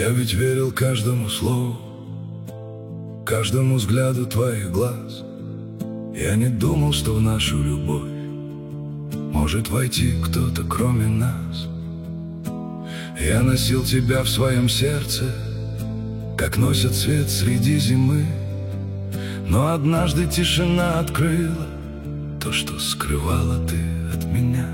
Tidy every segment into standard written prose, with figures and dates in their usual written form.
Я ведь верил каждому слову, каждому взгляду твоих глаз. Я не думал, что в нашу любовь может войти кто-то кроме нас. Я носил тебя в своем сердце, как носят свет среди зимы. Но однажды тишина открыла то, что скрывала ты от меня.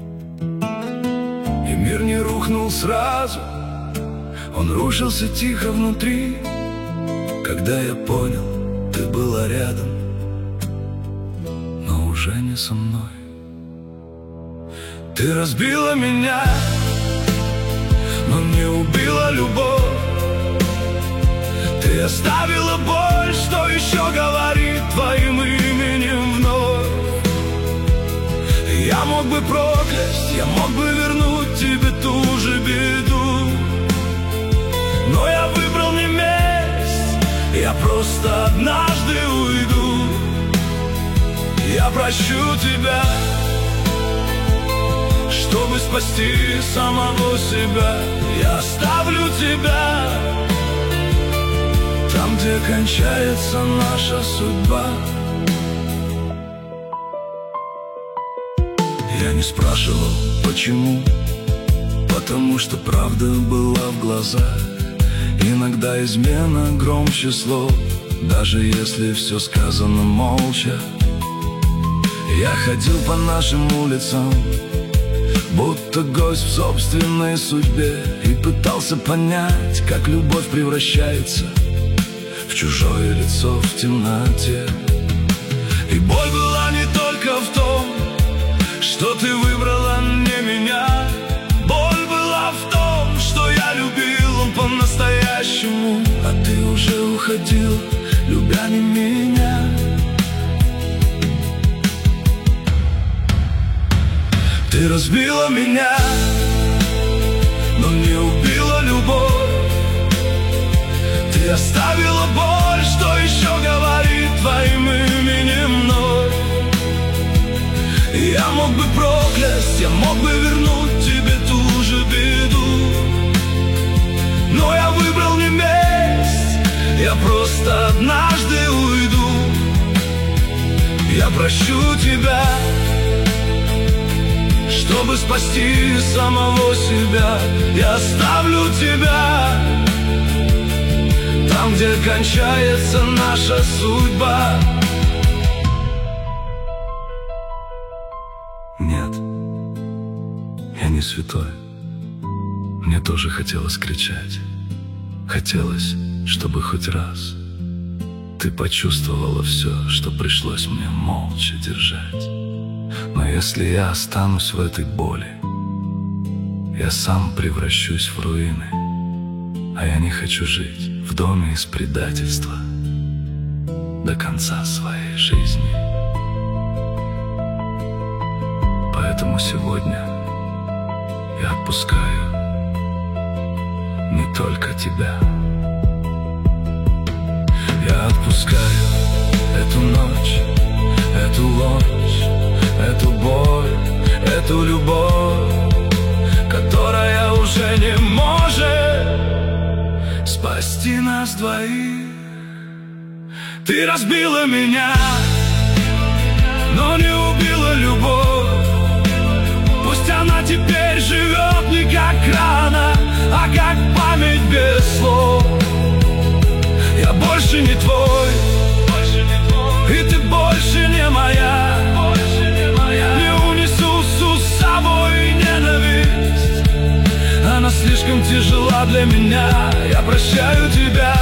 И мир не рухнул сразу, он рушился тихо внутри. Когда я понял, ты была рядом, но уже не со мной. Ты разбила меня, но не убила любовь. Ты оставила боль, что еще говорит твоим именем вновь. Я мог бы проклясть, я мог бы вернуть тебе ту же беду, но я выбрал не месть, я просто однажды уйду. Я прощу тебя, чтобы спасти самого себя. Я оставлю тебя там, где кончается наша судьба. Я не спрашивал, почему, потому что правда была в глазах. Иногда измена громче слов, даже если все сказано молча. Я ходил по нашим улицам, будто гость в собственной судьбе, и пытался понять, как любовь превращается в чужое лицо в темноте. И боль была не только в том, что ты выбрала не меня. Боль была в том, что я любил по-настоящему, а ты уже уходил, любя не меня. Ты разбила меня, но не убила любовь. Ты оставила боль, что еще говорит твоим именем вновь. Я мог бы проклясть, я мог бы вернуть тебе ту же беду, но я выбрал не месть, я просто однажды уйду. Я прощу тебя, чтобы спасти самого себя. Я оставлю тебя там, где кончается наша судьба. Нет, я не святой. Мне тоже хотелось кричать. Хотелось, чтобы хоть раз ты почувствовала все, что пришлось мне молча держать. Но если я останусь в этой боли, я сам превращусь в руины. А я не хочу жить в доме из предательства до конца своей жизни. Поэтому сегодня я отпускаю не только тебя. Я отпускаю эту ночь, эту ложь, эту боль, эту любовь, которая уже не может спасти нас двоих. Ты разбила меня, но не убила любовь. Пусть она теперь живет не как рана, а как память без слов. Я больше не твой, и ты больше не моя. Не унесу с собой ненависть, она слишком тяжела для меня. Я прощаю тебя,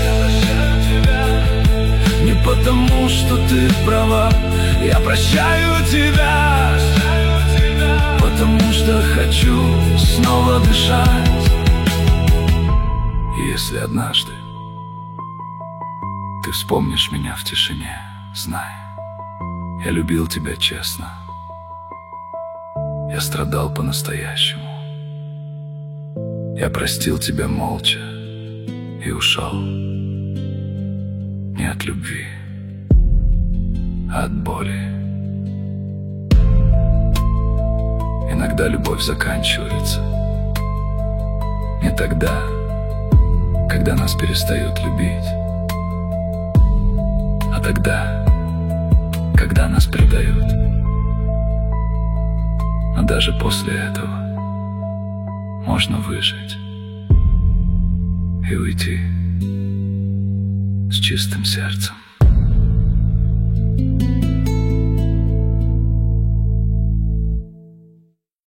не потому, что ты права. Я прощаю тебя, потому что хочу снова дышать. И если однажды ты вспомнишь меня в тишине, знай, я любил тебя честно. Я страдал по-настоящему. Я простил тебя молча и ушел. Не от любви, а от боли. Иногда любовь заканчивается не тогда, когда нас перестают любить, а тогда, когда нас предают. Но даже после этого можно выжить и уйти с чистым сердцем.